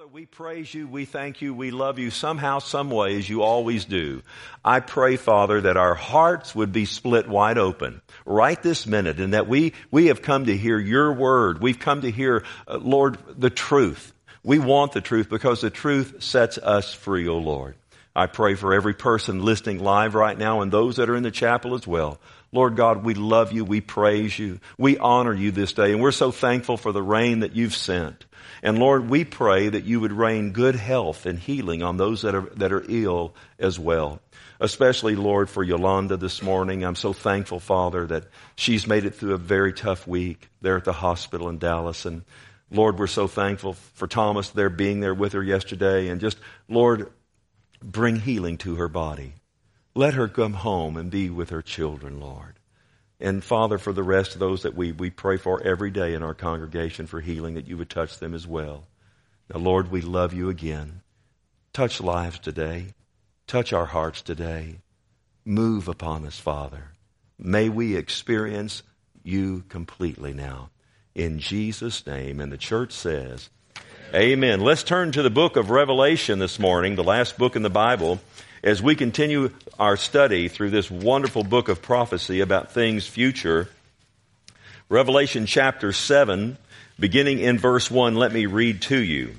we praise you, we thank you, we love you somehow, some way, as you always do. I pray, Father, that our hearts would be split wide open right this minute, and that we have come to hear your word. We've come to hear, Lord, the truth. We want the truth because the truth sets us free, O Lord. I pray for every person listening live right now and those that are in the chapel as well. Lord God, we love you, we praise you, we honor you this day, and we're so thankful for the rain that you've sent. And Lord, we pray that you would rain good health and healing on those that are ill as well. Especially, Lord, for Yolanda this morning. I'm so thankful, Father, that she's made it through a very tough week there at the hospital in Dallas. And Lord, we're so thankful for Thomas there being there with her yesterday. And just, Lord, bring healing to her body. Let her come home and be with her children, Lord. And Father, for the rest of those that we pray for every day in our congregation for healing, that you would touch them as well. Now, Lord, we love you again. Touch lives today. Touch our hearts today. Move upon us, Father. May we experience you completely now. In Jesus' name. And the church says, Amen. Let's turn to the book of Revelation this morning, the last book in the Bible, as we continue our study through this wonderful book of prophecy about things future. Revelation chapter 7, beginning in verse 1, let me read to you.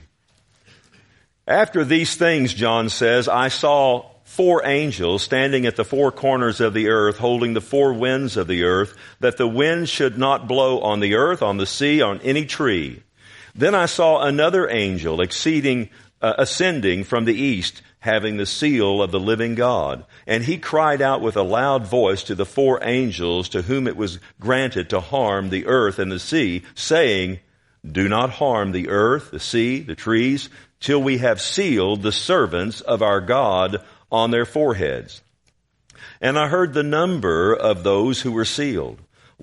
After these things, John says, I saw 4 angels standing at the 4 corners of the earth, holding the 4 winds of the earth, that the wind should not blow on the earth, on the sea, on any tree. Then I saw another angel ascending from the east, having the seal of the living God. And he cried out with a loud voice to the 4 angels to whom it was granted to harm the earth and the sea, saying, Do not harm the earth, the sea, the trees, till we have sealed the servants of our God on their foreheads. And I heard the number of those who were sealed.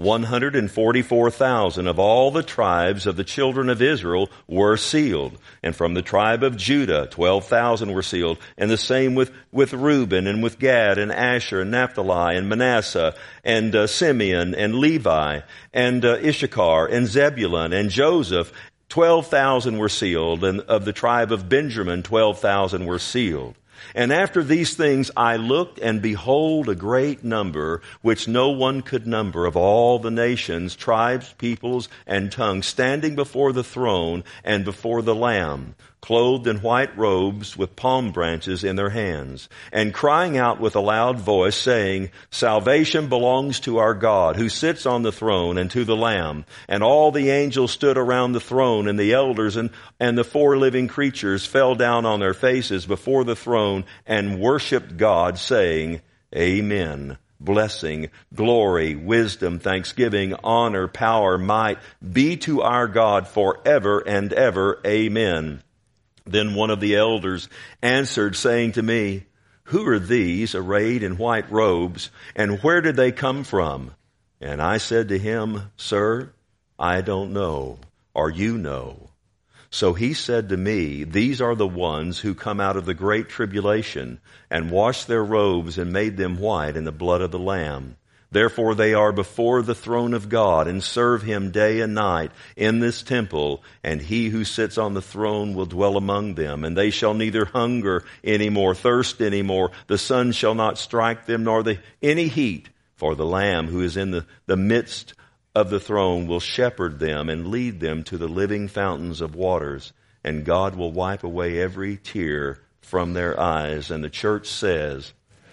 144,000 of all the tribes of the children of Israel were sealed. And from the tribe of Judah, 12,000 were sealed. And the same with Reuben and with Gad and Asher and Naphtali and Manasseh and Simeon and Levi and Issachar and Zebulun and Joseph. 12,000 were sealed. And of the tribe of Benjamin, 12,000 were sealed. And after these things I looked, and behold, a great number, which no one could number, of all the nations, tribes, peoples, and tongues, standing before the throne and before the Lamb, clothed in white robes with palm branches in their hands, and crying out with a loud voice, saying, Salvation belongs to our God, who sits on the throne, and to the Lamb. And all the angels stood around the throne, and the elders and the 4 living creatures fell down on their faces before the throne and worshipped God, saying, Amen. Blessing, glory, wisdom, thanksgiving, honor, power, might be to our God forever and ever. Amen. Then one of the elders answered, saying to me, Who are these arrayed in white robes, and where did they come from? And I said to him, Sir, I don't know, or you know. So he said to me, These are the ones who come out of the great tribulation, and washed their robes and made them white in the blood of the Lamb. Therefore they are before the throne of God, and serve him day and night in this temple, and he who sits on the throne will dwell among them. And they shall neither hunger any more, thirst any more. The sun shall not strike them, nor any heat. For the Lamb who is in the midst of the throne will shepherd them and lead them to the living fountains of waters. And God will wipe away every tear from their eyes. And the church says,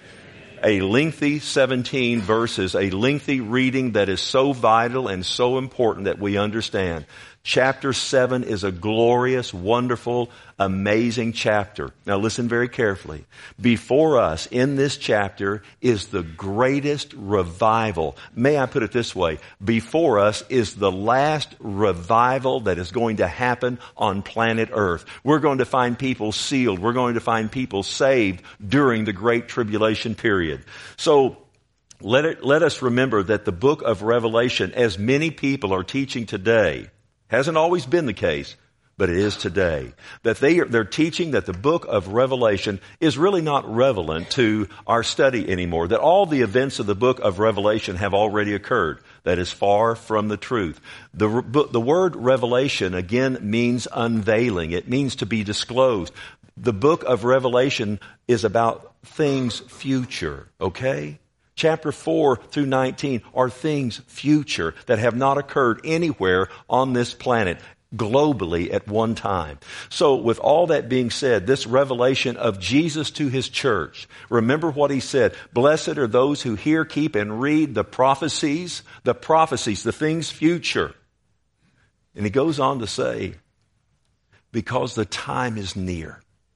a lengthy 17 verses, a lengthy reading that is so vital and so important that we understand. Chapter 7 is a glorious, wonderful, amazing chapter. Now listen very carefully. Before us in this chapter is the greatest revival. May I put it this way? Before us is the last revival that is going to happen on planet Earth. We're going to find people sealed. We're going to find people saved during the Great Tribulation period. So let us remember that the book of Revelation, as many people are teaching today, hasn't always been the case, but it is today. That they're teaching that the book of Revelation is really not relevant to our study anymore. That all the events of the book of Revelation have already occurred. That is far from the truth. The word revelation, again, means unveiling. It means to be disclosed. The book of Revelation is about things future, okay? Chapter 4 through 19 are things future that have not occurred anywhere on this planet, globally at one time. So with all that being said, this revelation of Jesus to His church, remember what He said, blessed are those who hear, keep, and read the prophecies, the things future. And He goes on to say, because the time is near.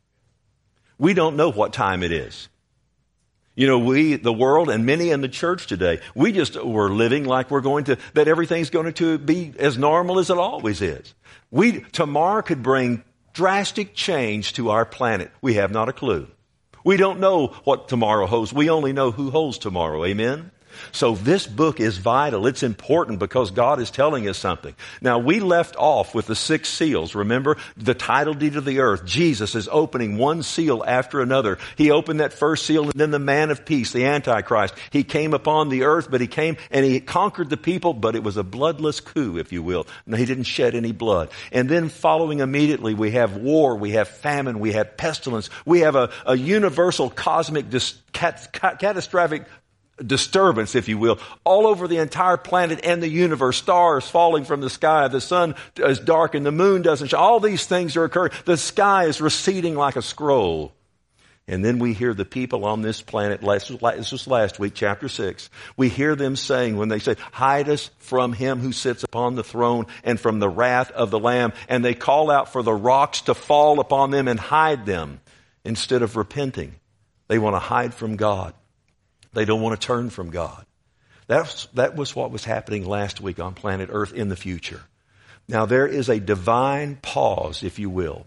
We don't know what time it is. You know, the world, and many in the church today, we're living like that everything's going to be as normal as it always is. Tomorrow could bring drastic change to our planet. We have not a clue. We don't know what tomorrow holds. We only know who holds tomorrow. Amen? So this book is vital. It's important because God is telling us something. Now, we left off with the 6 seals. Remember, the title deed of the earth. Jesus is opening one seal after another. He opened that first seal, and then the man of peace, the Antichrist. He came upon the earth, but he came and he conquered the people, but it was a bloodless coup, if you will. No, he didn't shed any blood. And then following immediately, we have war, we have famine, we have pestilence. We have a universal cosmic catastrophic disturbance, if you will, all over the entire planet and the universe. Stars falling from the sky. The sun is dark and the moon doesn't shine. All these things are occurring. The sky is receding like a scroll. And then we hear the people on this planet, this was last week, chapter 6, we hear them saying, when they say, hide us from Him who sits upon the throne and from the wrath of the Lamb. And they call out for the rocks to fall upon them and hide them instead of repenting. They want to hide from God. They don't want to turn from God. That was what was happening last week on planet Earth in the future. Now there is a divine pause, if you will,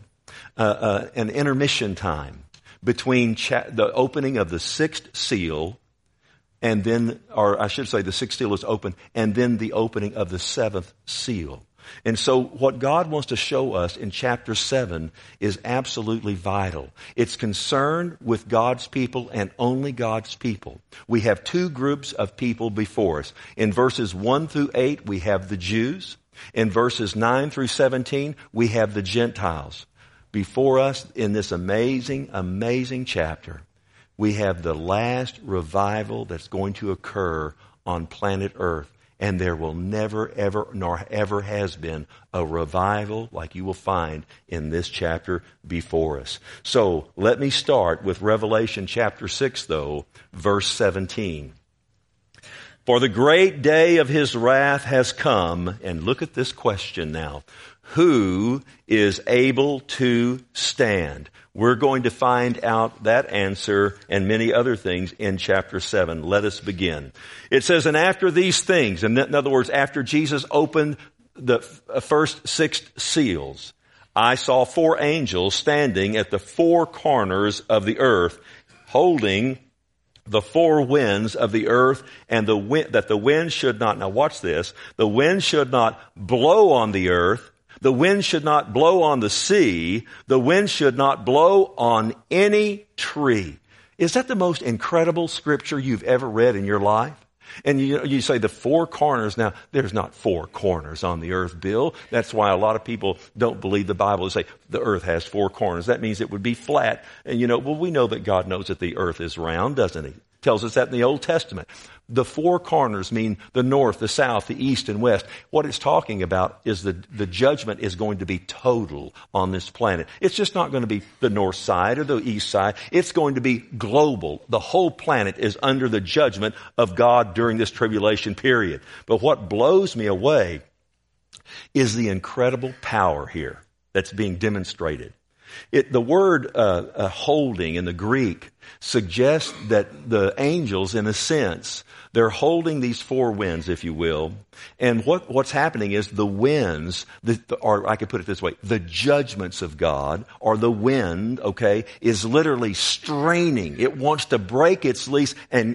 an intermission time between the opening of the 6th seal and then, or I should say the 6th seal is open, and then the opening of the 7th seal. And so what God wants to show us in chapter 7 is absolutely vital. It's concerned with God's people and only God's people. We have 2 groups of people before us. In verses 1 through 8, we have the Jews. In verses 9 through 17, we have the Gentiles. Before us in this amazing, amazing chapter, we have the last revival that's going to occur on planet Earth. And there will never, ever, nor ever has been a revival like you will find in this chapter before us. So let me start with Revelation chapter 6, though, verse 17. For the great day of His wrath has come, and look at this question now. Who is able to stand? We're going to find out that answer and many other things in chapter 7. Let us begin. It says, and after these things, in other words, after Jesus opened the first 6 seals, I saw 4 angels standing at the 4 corners of the earth, holding the 4 winds of the earth, and that the wind should not, now watch this, the wind should not blow on the earth, the wind should not blow on the sea, the wind should not blow on any tree. Is that the most incredible scripture you've ever read in your life? And you say the 4 corners. Now, there's not 4 corners on the earth, Bill. That's why a lot of people don't believe the Bible. They say the earth has 4 corners. That means it would be flat. And we know that God knows that the earth is round, doesn't He? Tells us that in the Old Testament. The 4 corners mean the north, the south, the east, and west. What it's talking about is the judgment is going to be total on this planet. It's just not going to be the north side or the east side. It's going to be global. The whole planet is under the judgment of God during this tribulation period. But what blows me away is the incredible power here that's being demonstrated. The word holding in the Greek suggests that the angels, in a sense, they're holding these four winds, if you will. And what's happening is the winds, or I could put it this way, the judgments of God, or the wind, okay, is literally straining. It wants to break its leash and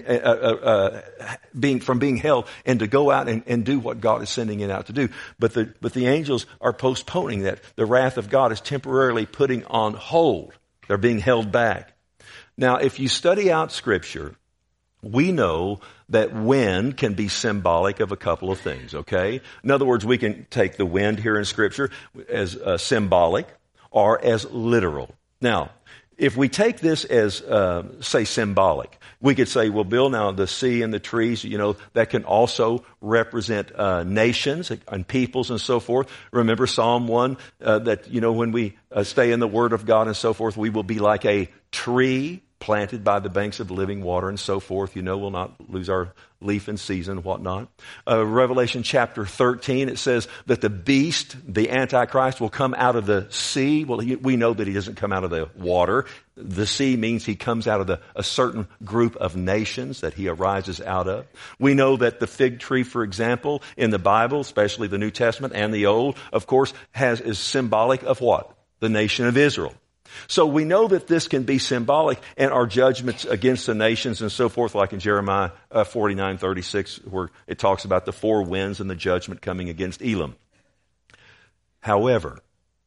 from being held and to go out and do what God is sending it out to do. But the angels are postponing that. The wrath of God is temporarily putting on hold. They're being held back. Now, if you study out Scripture, we know that wind can be symbolic of a couple of things, okay? In other words, we can take the wind here in Scripture as symbolic or as literal. Now, if we take this as, say, symbolic, we could say, well, Bill, now the sea and the trees, that can also represent nations and peoples and so forth. Remember Psalm 1, that, when we stay in the Word of God and so forth, we will be like a tree planted by the banks of living water and so forth. We'll not lose our leaf in season and whatnot. Revelation chapter 13, it says that the beast, the Antichrist, will come out of the sea. Well, we know that he doesn't come out of the water. The sea means he comes out of a certain group of nations that he arises out of. We know that the fig tree, for example, in the Bible, especially the New Testament and the Old, of course, is symbolic of what? The nation of Israel. So we know that this can be symbolic, and our judgments against the nations and so forth, like in Jeremiah 49:36, where it talks about the four winds and the judgment coming against Elam. However,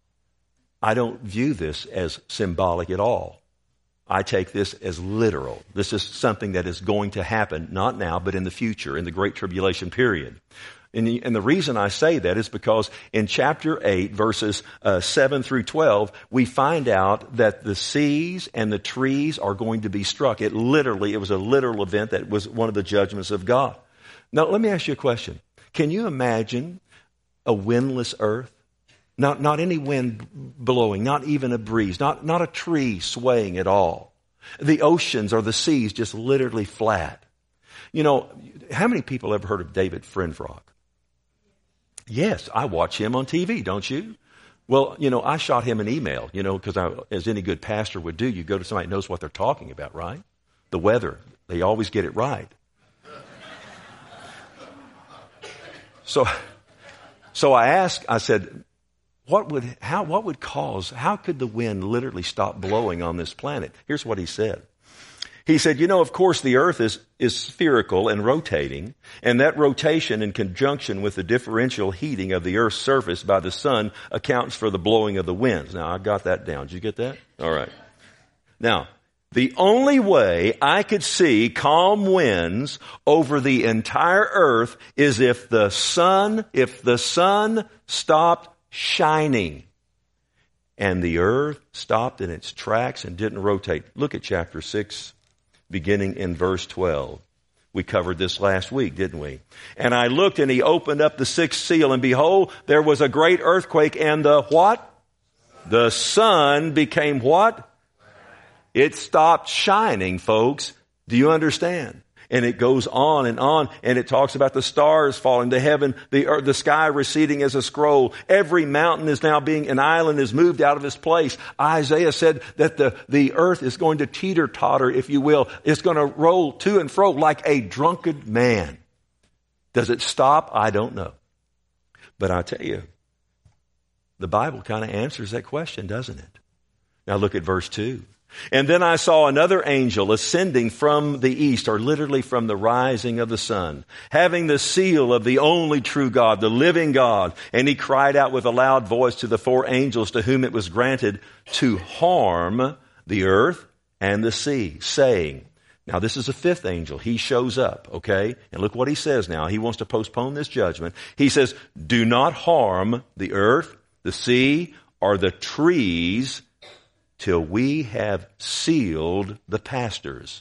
I don't view this as symbolic at all. I take this as literal. This is something that is going to happen, not now, but in the future, in the Great Tribulation period. And the reason I say that is because in chapter 8, verses 7 through 12, we find out that the seas and the trees are going to be struck. It was a literal event that was one of the judgments of God. Now, let me ask you a question. Can you imagine a windless earth? Not any wind blowing, not even a breeze, not a tree swaying at all. The oceans or the seas just literally flat. How many people ever heard of David Frenfrock? Yes, I watch him on TV, don't you? Well, I shot him an email, because as any good pastor would do, you go to somebody who knows what they're talking about, right? The weather. They always get it right. So I said, how could the wind literally stop blowing on this planet? Here's what he said. He said, of course the earth is spherical and rotating, and that rotation in conjunction with the differential heating of the earth's surface by the sun accounts for the blowing of the winds. Now, I got that down. Did you get that? All right. Now, the only way I could see calm winds over the entire earth is if the sun stopped shining and the earth stopped in its tracks and didn't rotate. Look at chapter 6. Beginning in verse 12. We covered this last week, didn't we? And I looked, and he opened up the sixth seal, and behold, there was a great earthquake, and the what? The sun became what? It stopped shining, folks. Do you understand? And it goes on, and it talks about the stars falling to heaven, the sky receding as a scroll. Every mountain is now an island is moved out of its place. Isaiah said that the earth is going to teeter-totter, if you will. It's going to roll to and fro like a drunken man. Does it stop? I don't know. But I tell you, the Bible kind of answers that question, doesn't it? Now look at verse 2. And then I saw another angel ascending from the east, or literally from the rising of the sun, having the seal of the only true God, the living God. And he cried out with a loud voice to the four angels to whom it was granted to harm the earth and the sea, saying, now this is a fifth angel. He shows up, okay? And look what he says now. He wants to postpone this judgment. He says, do not harm the earth, the sea, or the trees till we have sealed the pastors,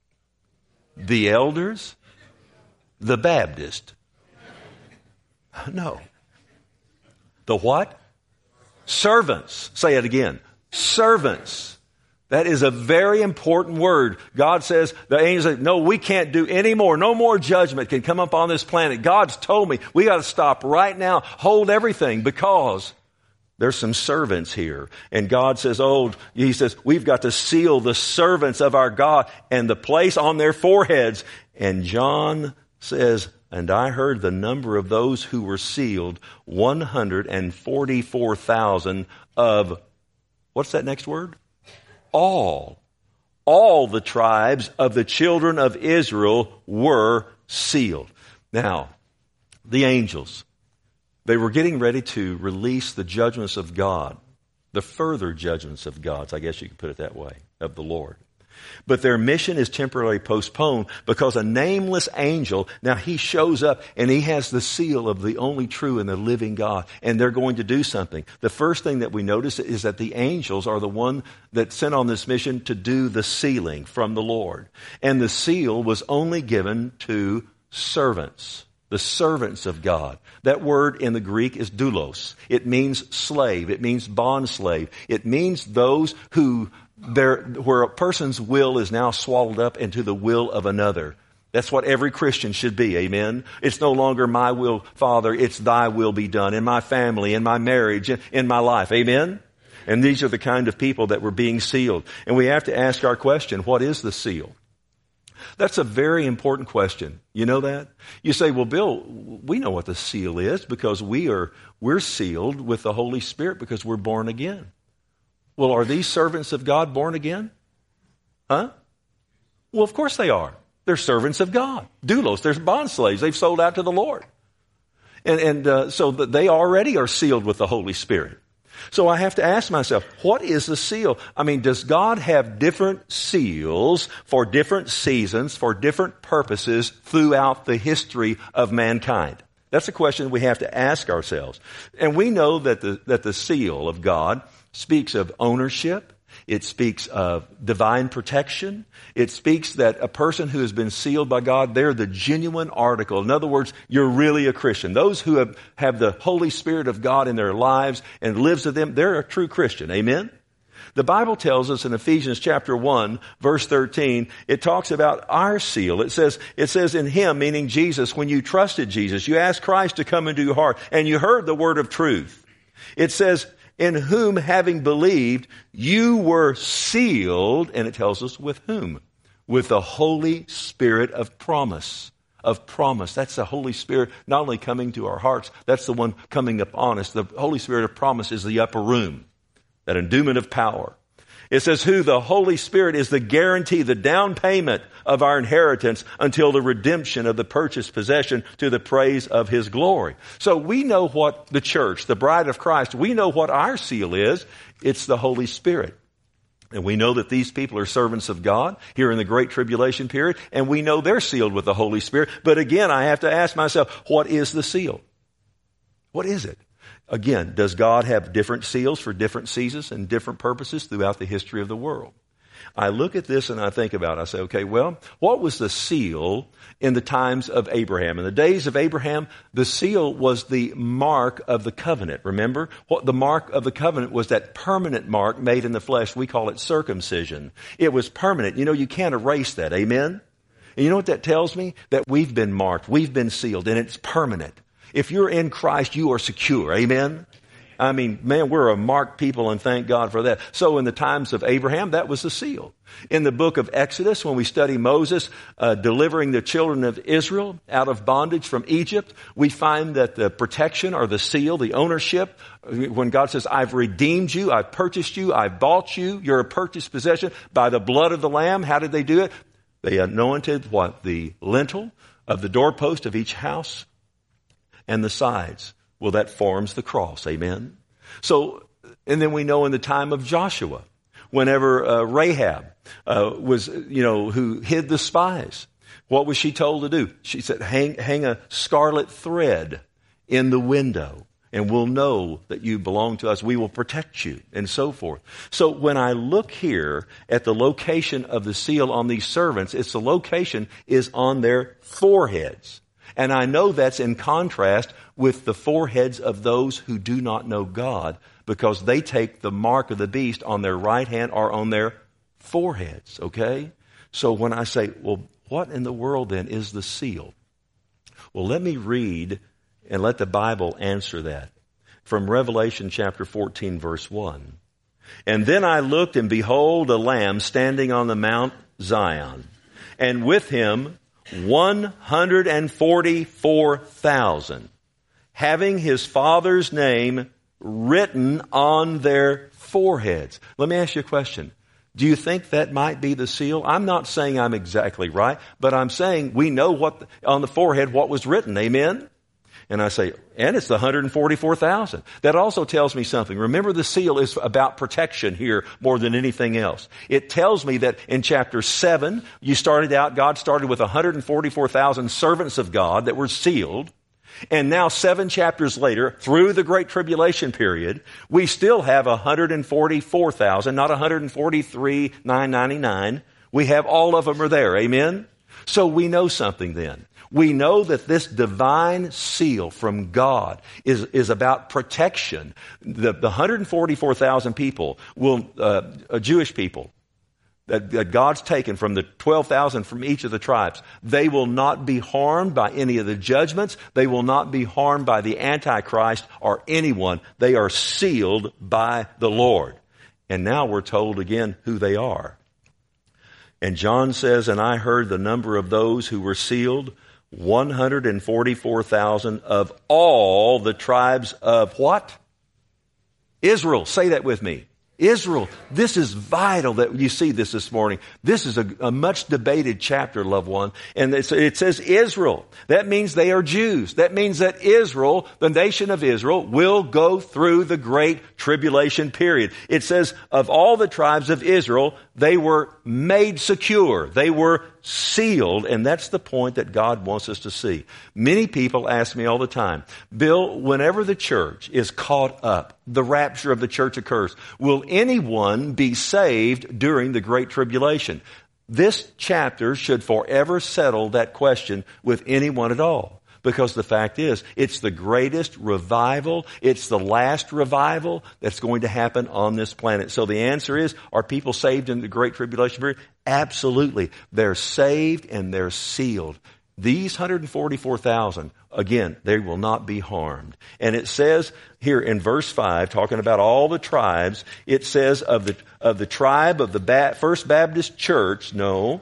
the elders, the Baptist. No. The what? Servants. Say it again. Servants. That is a very important word. God says, the angels say, no, we can't do any more. No more judgment can come up on this planet. God's told me we got to stop right now, hold everything, because There's some servants here. And God says, he says, we've got to seal the servants of our God and the place on their foreheads. And John says, and I heard the number of those who were sealed, 144,000 of, what's that next word? All the tribes of the children of Israel were sealed. Now, the angels, they were getting ready to release the judgments of God, the further judgments of God, I guess you could put it that way, of the Lord. But their mission is temporarily postponed because a nameless angel, now he shows up and he has the seal of the only true and the living God, and they're going to do something. The first thing that we notice is that the angels are the one that sent on this mission to do the sealing from the Lord. And the seal was only given to servants. The servants of God. That word in the Greek is doulos. It means slave. It means bond slave. It means those where a person's will is now swallowed up into the will of another. That's what every Christian should be. Amen. It's no longer my will, Father. It's thy will be done in my family, in my marriage, in my life. Amen. And these are the kind of people that were being sealed. And we have to ask our question, what is the seal? That's a very important question. You know that? You say, well, Bill, we know what the seal is because we're sealed with the Holy Spirit because we're born again. Well, are these servants of God born again? Huh? Well, of course they are. They're servants of God. Doulos, they're bond slaves. They've sold out to the Lord. And so they already are sealed with the Holy Spirit. So I have to ask myself, what is a seal? I mean, does God have different seals for different seasons, for different purposes throughout the history of mankind? That's a question we have to ask ourselves. And we know that the seal of God speaks of ownership. It speaks of divine protection. It speaks that a person who has been sealed by God, they're the genuine article. In other words, you're really a Christian. Those who have the Holy Spirit of God in their lives and lives with them, they're a true Christian. Amen? The Bible tells us in Ephesians chapter 1, verse 13, it talks about our seal. It says in Him, meaning Jesus, when you trusted Jesus, you asked Christ to come into your heart and you heard the word of truth. It says, in whom, having believed, you were sealed, and it tells us with whom? With the Holy Spirit of promise. Of promise. That's the Holy Spirit not only coming to our hearts, that's the one coming upon us. The Holy Spirit of promise is the upper room, that endowment of power. It says who the Holy Spirit is the guarantee, the down payment of our inheritance until the redemption of the purchased possession to the praise of His glory. So we know what the church, the bride of Christ, we know what our seal is. It's the Holy Spirit. And we know that these people are servants of God here in the Great Tribulation period, and we know they're sealed with the Holy Spirit. But again, I have to ask myself, what is the seal? What is it? Again, does God have different seals for different seasons and different purposes throughout the history of the world? I look at this and I think about it. I say, okay, well, what was the seal in the times of Abraham? In the days of Abraham, the seal was the mark of the covenant. Remember? What the mark of the covenant was, that permanent mark made in the flesh. We call it circumcision. It was permanent. You know, you can't erase that. Amen? And you know what that tells me? That we've been marked. We've been sealed, and it's permanent. If you're in Christ, you are secure. Amen? I mean, man, we're a marked people, and thank God for that. So in the times of Abraham, that was the seal. In the book of Exodus, when we study Moses delivering the children of Israel out of bondage from Egypt, we find that the protection or the seal, the ownership, when God says, I've redeemed you, I've purchased you, I've bought you, you're a purchased possession by the blood of the Lamb. How did they do it? They anointed what? The lintel of the doorpost of each house and the sides. Well, that forms the cross. Amen. So, and then we know in the time of Joshua, whenever Rahab was, who hid the spies, what was she told to do? She said, hang a scarlet thread in the window, and we'll know that you belong to us. We will protect you, and so forth. So when I look here at the location of the seal on these servants, the location is on their foreheads. And I know that's in contrast with the foreheads of those who do not know God, because they take the mark of the beast on their right hand or on their foreheads, okay? So when I say, well, what in the world then is the seal? Well, let me read and let the Bible answer that. from Revelation chapter 14, verse 1. And then I looked, and behold, a Lamb standing on the Mount Zion, and with him 144,000, having his Father's name written on their foreheads. Let me ask you a question. Do you think that might be the seal? I'm not saying I'm exactly right, but I'm saying we know what on the forehead what was written. Amen? And I say, and it's the 144,000. That also tells me something. Remember, the seal is about protection here more than anything else. It tells me that in chapter 7, God started with 144,000 servants of God that were sealed. And now 7 chapters later, through the Great Tribulation period, we still have 144,000, not 143,999. We have all of them are there. Amen? So we know something then. We know that this divine seal from God is about protection. The 144,000 people Jewish people, that God's taken from the 12,000 from each of the tribes, they will not be harmed by any of the judgments. They will not be harmed by the Antichrist or anyone. They are sealed by the Lord. And now we're told again who they are. And John says, and I heard the number of those who were sealed, 144,000 of all the tribes of what? Israel. Say that with me. Israel. This is vital that you see this morning. This is a much debated chapter, loved one. And it says Israel. That means they are Jews. That means that Israel, the nation of Israel, will go through the great tribulation period. It says of all the tribes of Israel, they were made secure. They were sealed, and that's the point that God wants us to see. Many people ask me all the time, Bill, whenever the church is caught up, the rapture of the church occurs, will anyone be saved during the Great Tribulation? This chapter should forever settle that question with anyone at all. Because the fact is, it's the greatest revival. It's the last revival that's going to happen on this planet. So the answer is, are people saved in the Great Tribulation period? Absolutely. They're saved and they're sealed. These 144,000, again, they will not be harmed. And it says here in verse 5, talking about all the tribes, it says of the tribe of the First Baptist Church, no.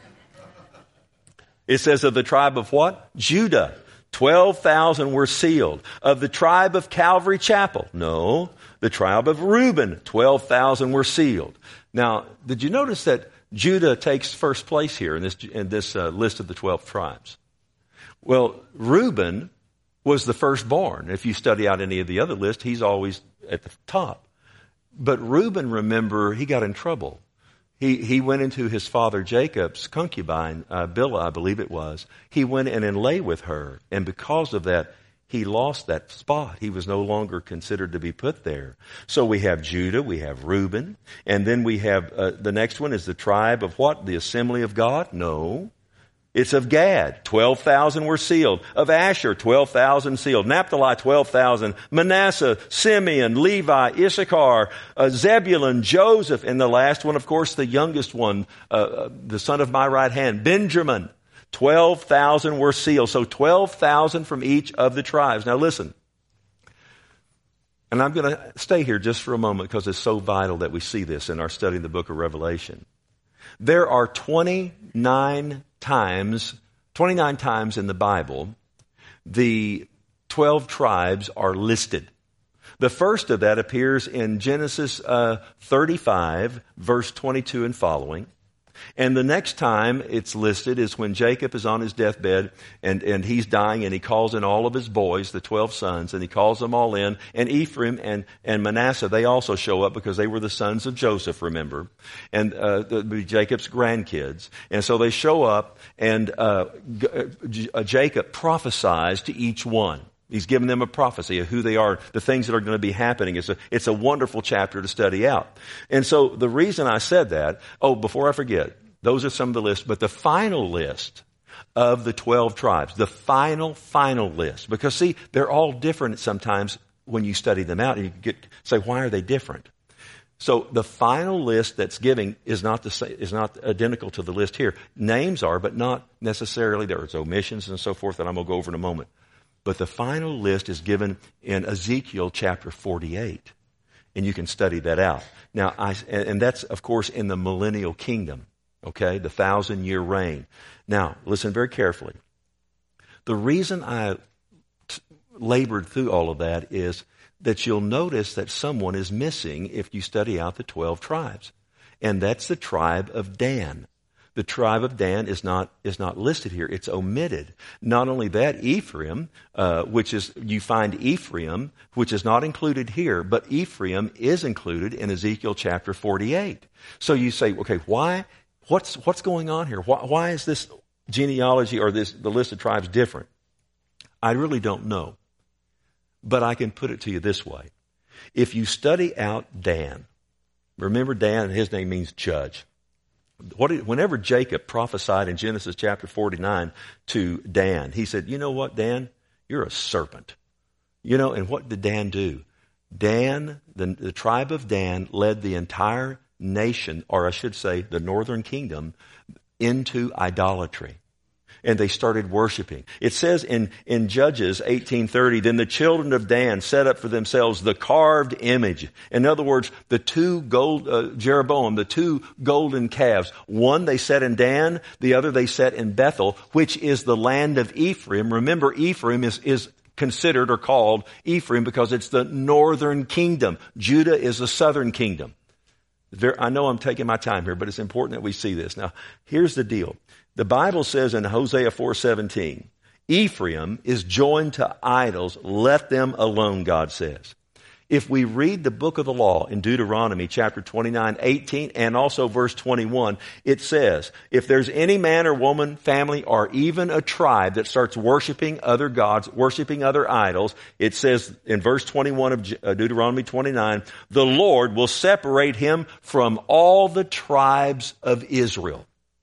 It says of the tribe of what? Judah. 12,000 were sealed. Of the tribe of Calvary Chapel? No. The tribe of Reuben? 12,000 were sealed. Now, did you notice that Judah takes first place here in this list of the 12 tribes? Well, Reuben was the firstborn. If you study out any of the other lists, he's always at the top. But Reuben, remember, he got in trouble. He went into his father Jacob's concubine, Bilhah, I believe it was. He went in and lay with her. And because of that, he lost that spot. He was no longer considered to be put there. So we have Judah, we have Reuben, and then we have, the next one is the tribe of what? The Assembly of God? No. It's of Gad. 12,000 were sealed. Of Asher, 12,000 sealed. Naphtali, 12,000. Manasseh, Simeon, Levi, Issachar, Zebulun, Joseph. And the last one, of course, the youngest one, the son of my right hand, Benjamin. 12,000 were sealed. So 12,000 from each of the tribes. Now listen. And I'm going to stay here just for a moment because it's so vital that we see this in our study of the book of Revelation. There are 29 times in the Bible, the 12 tribes are listed. The first of that appears in Genesis 35, verse 22 and following. And the next time it's listed is when Jacob is on his deathbed and he's dying, and he calls in all of his boys, the 12 sons, and he calls them all in. And Ephraim and Manasseh, they also show up because they were the sons of Joseph, remember, and Jacob's grandkids. And so they show up, and Jacob prophesies to each one. He's given them a prophecy of who they are, the things that are going to be happening. It's a wonderful chapter to study out. And so the reason I said that, before I forget, those are some of the lists, but the final list of the 12 tribes, the final list, because see, they're all different sometimes when you study them out, and you say, why are they different? So the final list that's giving is not identical to the list here. Names are, but not necessarily. There's omissions and so forth that I'm going to go over in a moment. But the final list is given in Ezekiel chapter 48. And you can study that out. Now, and that's, of course, in the millennial kingdom. Okay? The 1,000-year reign. Now, listen very carefully. The reason I labored through all of that is that you'll notice that someone is missing if you study out the 12 tribes. And that's the tribe of Dan. The tribe of Dan is not listed here. It's omitted. Not only that, Ephraim, you find Ephraim, which is not included here, but Ephraim is included in Ezekiel chapter 48. So you say, okay, why? What's going on here? Why is this genealogy or the list of tribes different? I really don't know. But I can put it to you this way. If you study out Dan, remember Dan, his name means judge. Whenever Jacob prophesied in Genesis chapter 49 to Dan, he said, you know what, Dan? You're a serpent. And what did Dan do? Dan, the tribe of Dan, led the entire nation, or I should say the northern kingdom, into idolatry. And they started worshiping. It says in Judges 18:30, then the children of Dan set up for themselves the carved image. In other words, the two Jeroboam, the two golden calves. One they set in Dan, the other they set in Bethel, which is the land of Ephraim. Remember, Ephraim is considered or called Ephraim because it's the northern kingdom. Judah is the southern kingdom. I know I'm taking my time here, but it's important that we see this. Now, here's the deal. The Bible says in Hosea 4:17, Ephraim is joined to idols. Let them alone, God says. If we read the book of the law in Deuteronomy chapter 29:18 and also verse 21, it says, if there's any man or woman, family, or even a tribe that starts worshiping other gods, worshiping other idols, it says in verse 21 of Deuteronomy 29, the Lord will separate him from all the tribes of Israel.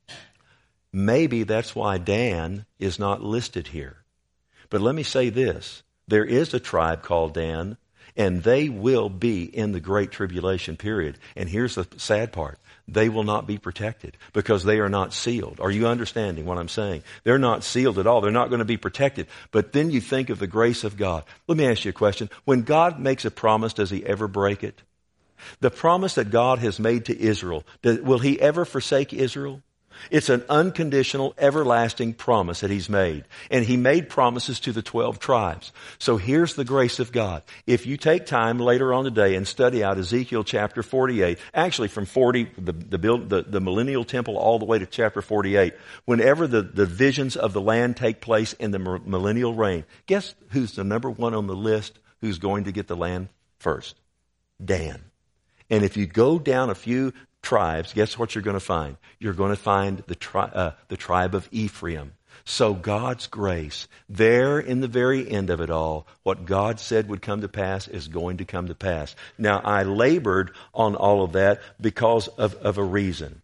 Maybe that's why Dan is not listed here. But let me say this. There is a tribe called Dan, and they will be in the Great Tribulation period. And here's the sad part. They will not be protected because they are not sealed. Are you understanding what I'm saying? They're not sealed at all. They're not going to be protected. But then you think of the grace of God. Let me ask you a question. When God makes a promise, does he ever break it? The promise that God has made to Israel, will he ever forsake Israel? It's an unconditional, everlasting promise that he's made. And he made promises to the 12 tribes. So here's the grace of God. If you take time later on today and study out Ezekiel chapter 48, actually from 40, the millennial temple all the way to chapter 48, whenever the visions of the land take place in the millennial reign, guess who's the number one on the list who's going to get the land first? Dan. And if you go down a few tribes, guess what you're going to find? You're going to find the tribe of Ephraim. So God's grace, there in the very end of it all, what God said would come to pass is going to come to pass. Now, I labored on all of that because of a reason.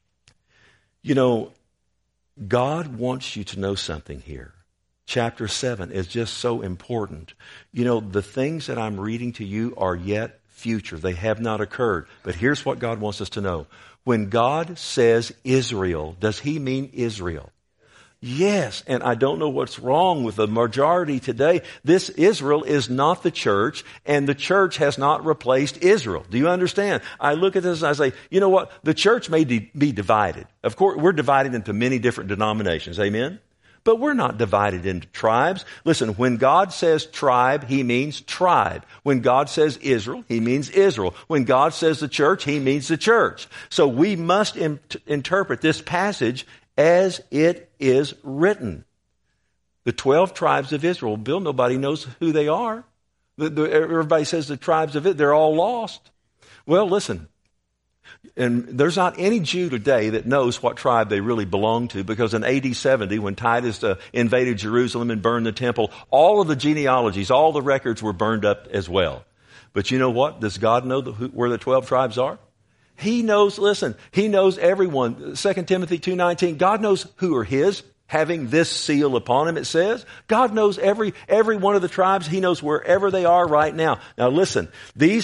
God wants you to know something here. Chapter 7 is just so important. The things that I'm reading to you are yet future. They have not occurred. But here's what God wants us to know. When God says Israel, does he mean Israel? Yes. And I don't know what's wrong with the majority today. This Israel is not the church, and the church has not replaced Israel. Do you understand? I look at this and I say, you know what? The church may be divided. Of course, we're divided into many different denominations. Amen? But we're not divided into tribes. Listen, when God says tribe, he means tribe. When God says Israel, he means Israel. When God says the church, he means the church. So we must interpret this passage as it is written. The 12 tribes of Israel, Bill, nobody knows who they are. Everybody says the tribes of it, they're all lost. Well, listen. And there's not any Jew today that knows what tribe they really belong to, because in AD 70, when Titus invaded Jerusalem and burned the temple, all of the genealogies, all the records were burned up as well. But you know what? Does God know where the 12 tribes are? He knows, listen, he knows everyone. 2 Timothy 2:19, God knows who are his, having this seal upon him, it says. God knows every one of the tribes. He knows wherever they are right now. Now listen, these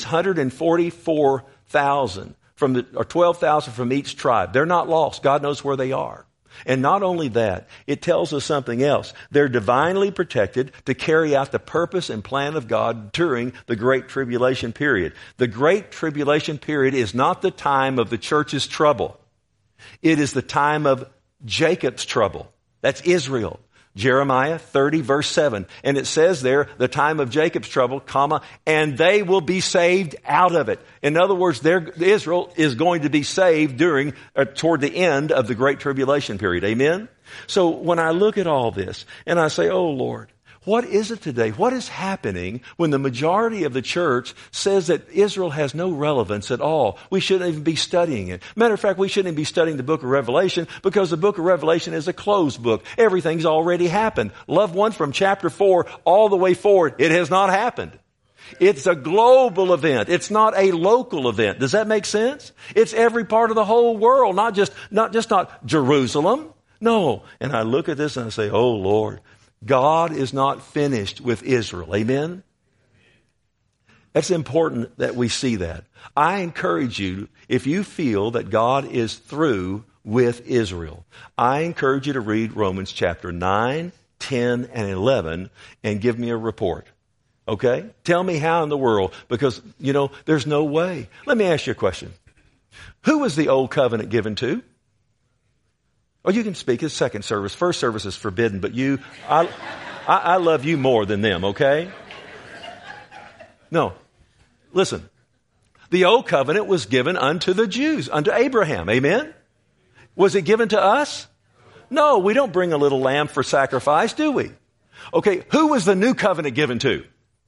144,000 or 12,000 from each tribe, they're not lost. God knows where they are. And not only that, it tells us something else. They're divinely protected to carry out the purpose and plan of God during the Great Tribulation period. The Great Tribulation period is not the time of the church's trouble. It is the time of Jacob's trouble. That's Israel. Jeremiah 30 verse 7. And it says there, the time of Jacob's trouble, comma, and they will be saved out of it. In other words, Israel is going to be saved toward the end of the Great Tribulation period. Amen? So when I look at all this and I say, oh Lord, what is it today? What is happening when the majority of the church says that Israel has no relevance at all? We shouldn't even be studying it. Matter of fact, we shouldn't even be studying the book of Revelation because the book of Revelation is a closed book. Everything's already happened. Loved one, from chapter 4 all the way forward, it has not happened. It's a global event. It's not a local event. Does that make sense? It's every part of the whole world, not just Jerusalem. No. And I look at this and I say, oh Lord, God is not finished with Israel. Amen? It's important that we see that. I encourage you, if you feel that God is through with Israel, I encourage you to read Romans chapter 9, 10, and 11 and give me a report. Okay? Tell me how in the world, because, there's no way. Let me ask you a question. Who was the old covenant given to? Oh, you can speak. It's second service. First service is forbidden, but I love you more than them, okay? No. Listen. The old covenant was given unto the Jews, unto Abraham. Amen? Was it given to us? No, we don't bring a little lamb for sacrifice, do we? Okay, who was the new covenant given to?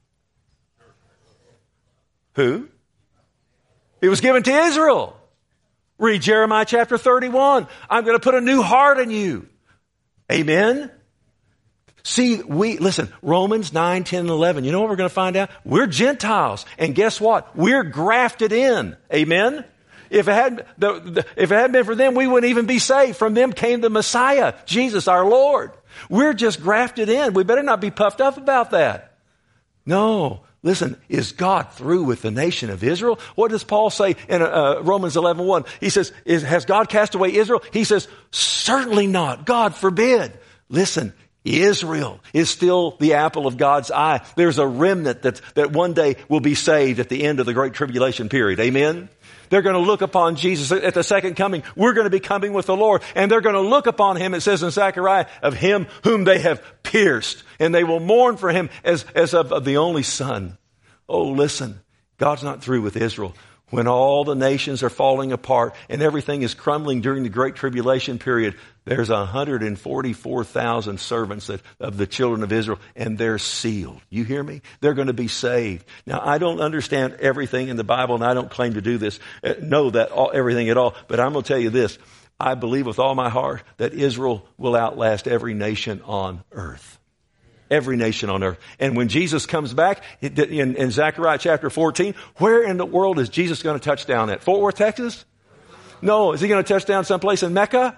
Who? It was given to Israel. Read Jeremiah chapter 31. I'm going to put a new heart in you. Amen? See, listen, Romans 9, 10, and 11. You know what we're going to find out? We're Gentiles. And guess what? We're grafted in. Amen? If it hadn't been for them, we wouldn't even be saved. From them came the Messiah, Jesus our Lord. We're just grafted in. We better not be puffed up about that. No. Listen, is God through with the nation of Israel? What does Paul say in Romans 11:1? He says, has God cast away Israel? He says, certainly not. God forbid. Listen, Israel is still the apple of God's eye. There's a remnant that one day will be saved at the end of the Great Tribulation period. Amen? They're going to look upon Jesus at the second coming. We're going to be coming with the Lord. And they're going to look upon Him, it says in Zechariah, of Him whom they have pierced. And they will mourn for Him as of the only Son. Oh, listen, God's not through with Israel. When all the nations are falling apart and everything is crumbling during the Great Tribulation period, there's 144,000 servants of the children of Israel, and they're sealed. You hear me? They're going to be saved. Now, I don't understand everything in the Bible, and I don't claim to do this, everything at all, but I'm going to tell you this. I believe with all my heart that Israel will outlast every nation on earth. Every nation on earth. And when Jesus comes back in Zechariah chapter 14, where in the world is Jesus going to touch down at? Fort Worth, Texas? No. Is He going to touch down someplace in Mecca?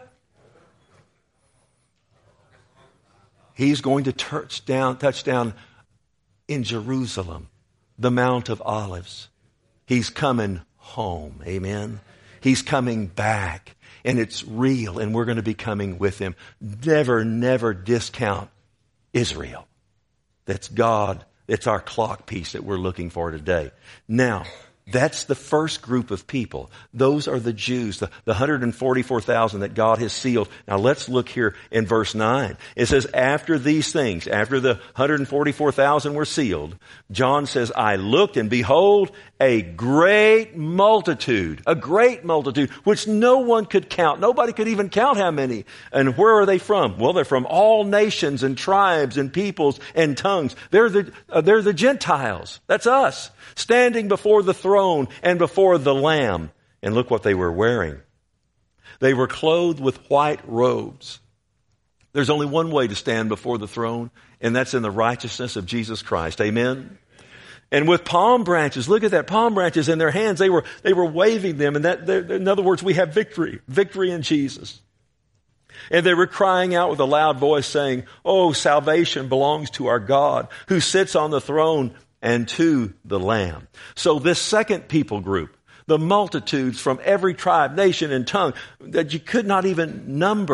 He's going to touch down in Jerusalem, the Mount of Olives. He's coming home. Amen. He's coming back. And it's real. And we're going to be coming with Him. Never discount Israel. That's God. It's our clock piece that we're looking for today. Now, that's the first group of people. Those are the Jews, the 144,000 that God has sealed. Now let's look here in verse 9. It says, after these things, after the 144,000 were sealed, John says, I looked and behold, a great multitude, which no one could count. Nobody could even count how many. And where are they from? Well, they're from all nations and tribes and peoples and tongues. They're the Gentiles. That's us. Standing before the throne and before the Lamb. And look what they were wearing. They were clothed with white robes. There's only one way to stand before the throne, and that's in the righteousness of Jesus Christ. Amen? And with palm branches, look at that, palm branches in their hands. They were waving them, and in other words, we have victory in Jesus. And they were crying out with a loud voice saying, oh, salvation belongs to our God who sits on the throne and to the Lamb. So this second people group, the multitudes from every tribe, nation, and tongue that you could not even number,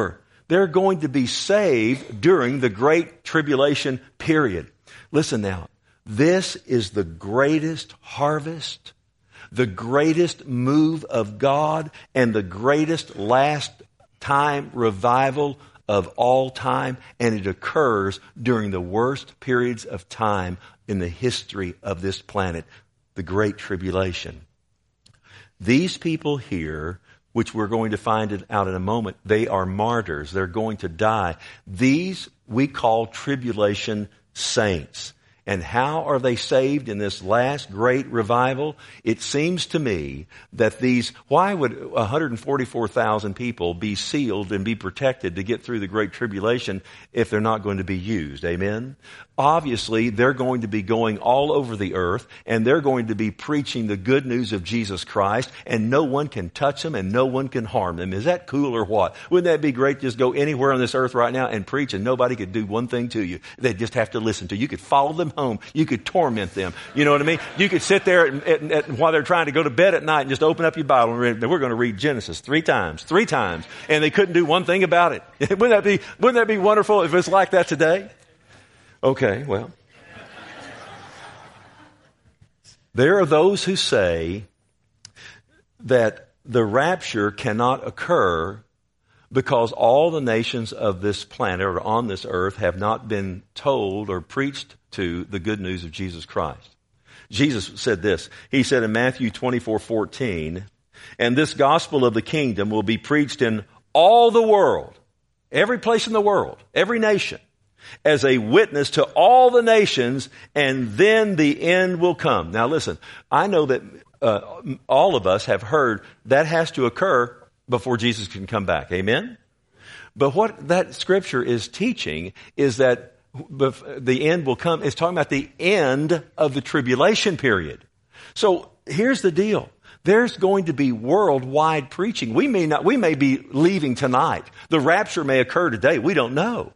They're going to be saved during the Great Tribulation period. Listen now. This is the greatest harvest, the greatest move of God, and the greatest last time revival of all time. And it occurs during the worst periods of time in the history of this planet, the Great Tribulation. These people here, which we're going to find out in a moment, they are martyrs. They're going to die. These we call tribulation saints. And how are they saved in this last great revival? It seems to me that why would 144,000 people be sealed and be protected to get through the Great Tribulation if they're not going to be used? Amen? Obviously, they're going to be going all over the earth, and they're going to be preaching the good news of Jesus Christ, and no one can touch them and no one can harm them. Is that cool or what? Wouldn't that be great? Just go anywhere on this earth right now and preach, and nobody could do one thing to you. They'd just have to listen to you. You could follow them home. You could torment them. You know what I mean? You could sit there while they're trying to go to bed at night and just open up your Bible and read. We're going to read Genesis three times, and they couldn't do one thing about it. Wouldn't that be wonderful if it's like that today? Okay, well. There are those who say that the rapture cannot occur because all the nations of this planet or on this earth have not been told or preached to the good news of Jesus Christ. Jesus said this. He said in Matthew 24:14, "And this gospel of the kingdom will be preached in all the world," every place in the world, every nation, "as a witness to all the nations, and then the end will come." Now listen, I know that all of us have heard that has to occur before Jesus can come back. Amen? But what that scripture is teaching is that the end will come. It's talking about the end of the tribulation period. So here's the deal. There's going to be worldwide preaching. We may be leaving tonight. The rapture may occur today. We don't know.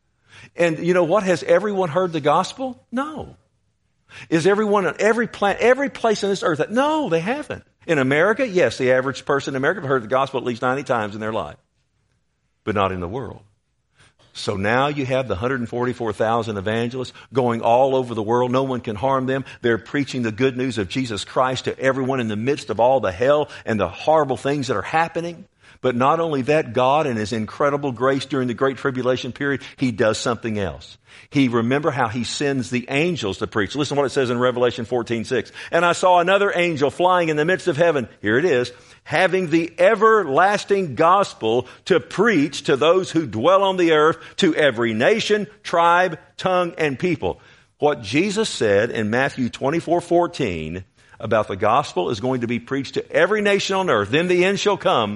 And you know what? Has everyone heard the gospel? No. Is everyone on every place on this earth? No, they haven't. In America, yes, the average person in America has heard the gospel at least 90 times in their life. But not in the world. So now you have the 144,000 evangelists going all over the world. No one can harm them. They're preaching the good news of Jesus Christ to everyone in the midst of all the hell and the horrible things that are happening. But not only that, God in His incredible grace during the Great Tribulation period, He does something else. Remember how He sends the angels to preach. Listen to what it says in Revelation 14:6. "And I saw another angel flying in the midst of heaven," here it is, "having the everlasting gospel to preach to those who dwell on the earth, to every nation, tribe, tongue, and people." What Jesus said in Matthew 24:14 about the gospel is going to be preached to every nation on earth. Then the end shall come.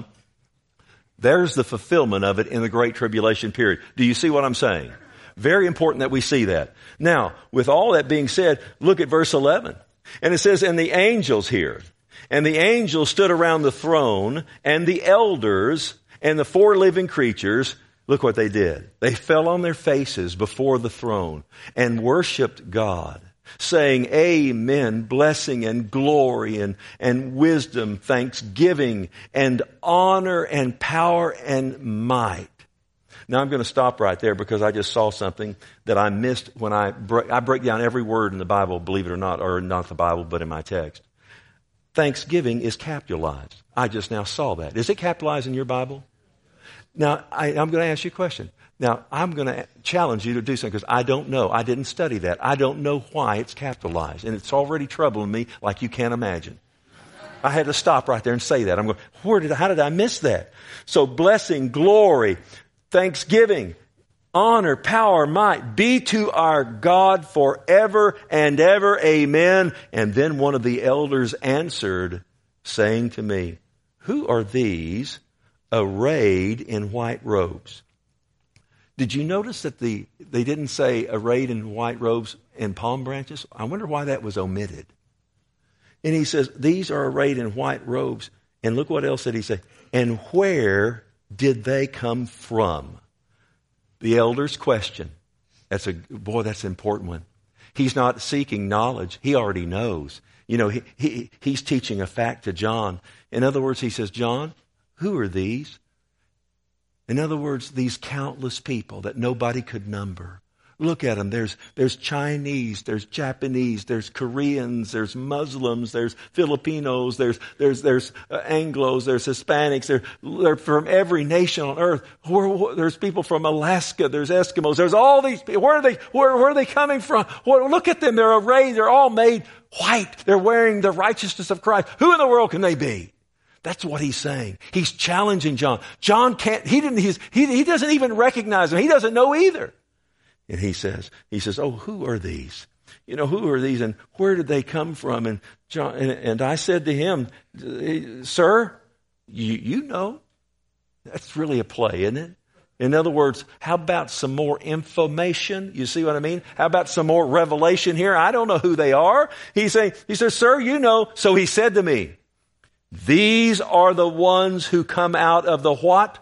There's the fulfillment of it in the Great Tribulation period. Do you see what I'm saying? Very important that we see that. Now, with all that being said, look at verse 11. And it says, "And the angels here, and the angels stood around the throne, and the elders, and the four living creatures." Look what they did. They fell on their faces before the throne and worshiped God, saying, "Amen, blessing and glory and wisdom, thanksgiving and honor and power and might." Now I'm going to stop right there because I just saw something that I missed when I break down every word in the Bible, believe it or not the Bible, but in my text. Thanksgiving is capitalized. I just now saw that. Is it capitalized in your Bible? Now, I'm going to ask you a question. Now, I'm going to challenge you to do something because I don't know. I didn't study that. I don't know why it's capitalized. And it's already troubling me like you can't imagine. I had to stop right there and say that. I'm going, how did I miss that? So blessing, glory, thanksgiving, honor, power, might be to our God forever and ever. Amen. And then one of the elders answered, saying to me, "Who are these arrayed in white robes?" Did you notice that they didn't say arrayed in white robes and palm branches? I wonder why that was omitted. And he says, these are arrayed in white robes. And look what else did he say. "And where did they come from?" The elder's question. That's an important one. He's not seeking knowledge. He already knows. You know, he's teaching a fact to John. In other words, he says, "John, who are these?" In other words, these countless people that nobody could number. Look at them. There's Chinese, there's Japanese, there's Koreans, there's Muslims, there's Filipinos, there's Anglos, there's Hispanics. They're from every nation on earth. There's people from Alaska, there's Eskimos, there's all these people. Where are they coming from? Look at them. They're arrayed. They're all made white. They're wearing the righteousness of Christ. Who in the world can they be? That's what he's saying. He's challenging John. John can't, he doesn't even recognize them. He doesn't know either. And he says, oh, who are these? Who are these and where did they come from? And John, and I said to him, sir, you know. That's really a play, isn't it? In other words, how about some more information? You see what I mean? How about some more revelation here? I don't know who they are. He says, sir, you know. So he said to me, these are the ones who come out of the what?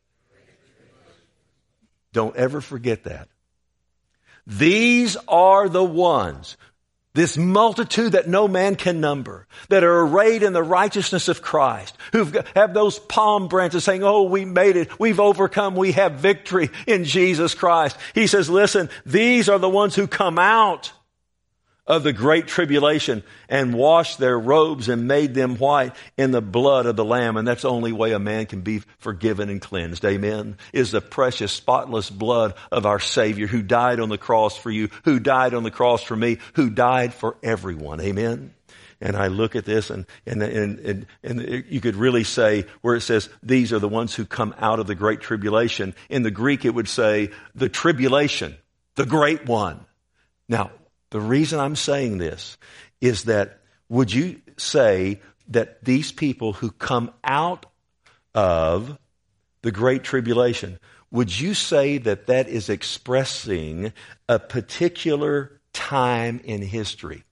Don't ever forget that. These are the ones, this multitude that no man can number, that are arrayed in the righteousness of Christ, who have those palm branches saying, oh, we made it, we've overcome, we have victory in Jesus Christ. He says, listen, these are the ones who come out of the great tribulation and washed their robes and made them white in the blood of the Lamb. And that's the only way a man can be forgiven and cleansed. Amen. Is the precious, spotless blood of our Savior who died on the cross for you, who died on the cross for me, who died for everyone. Amen. And I look at this and you could really say where it says, these are the ones who come out of the great tribulation. In the Greek, it would say the tribulation, the great one. Now, the reason I'm saying this is that would you say that these people who come out of the Great Tribulation, would you say that that is expressing a particular time in history?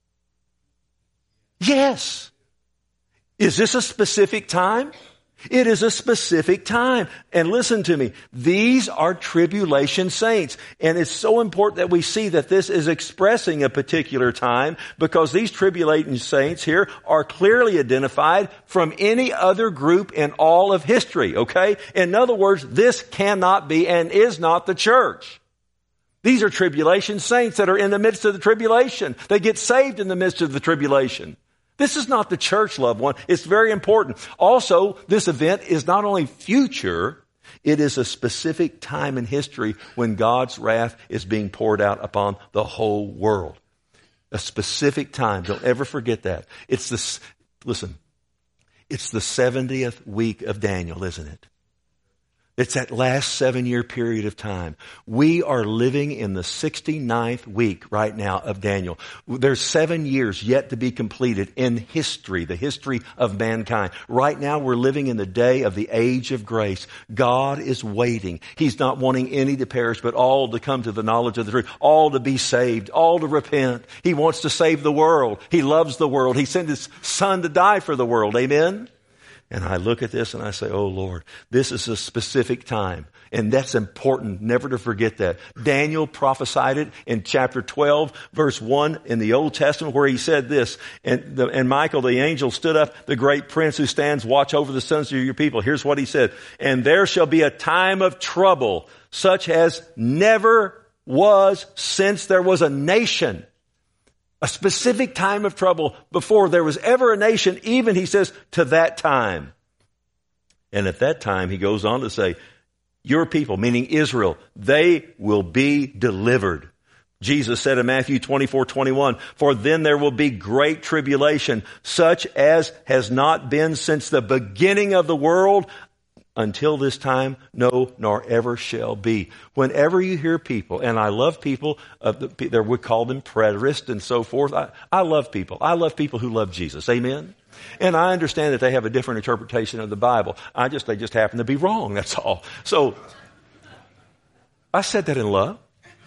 Yes. Is this a specific time? It is a specific time. And listen to me. These are tribulation saints. And it's so important that we see that this is expressing a particular time because these tribulation saints here are clearly identified from any other group in all of history. Okay? In other words, this cannot be and is not the church. These are tribulation saints that are in the midst of the tribulation. They get saved in the midst of the tribulation. This is not the church, loved one. It's very important. Also, this event is not only future, it is a specific time in history when God's wrath is being poured out upon the whole world. A specific time. Don't ever forget that. It's the 70th week of Daniel, isn't it? It's that last 7-year period of time. We are living in the 69th week right now of Daniel. There's 7 years yet to be completed in history, the history of mankind. Right now we're living in the day of the age of grace. God is waiting. He's not wanting any to perish, but all to come to the knowledge of the truth, all to be saved, all to repent. He wants to save the world. He loves the world. He sent His Son to die for the world. Amen? And I look at this and I say, oh Lord, this is a specific time. And that's important, never to forget that. Daniel prophesied it in chapter 12, verse 1 in the Old Testament where he said this, and Michael, the angel, stood up, the great prince who stands watch over the sons of your people. Here's what he said, and there shall be a time of trouble, such as never was since there was a nation. A specific time of trouble before there was ever a nation, even, he says, to that time. And at that time, he goes on to say, your people, meaning Israel, they will be delivered. Jesus said in Matthew 24:21, for then there will be great tribulation, such as has not been since the beginning of the world, until this time, no, nor ever shall be. Whenever you hear people, and I love people, we call them preterists and so forth. I love people. I love people who love Jesus. Amen? And I understand that they have a different interpretation of the Bible. They just happen to be wrong. That's all. So, I said that in love.